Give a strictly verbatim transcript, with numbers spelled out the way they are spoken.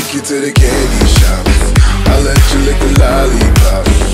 take you to the candy shop. I'll let you lick the lollipop.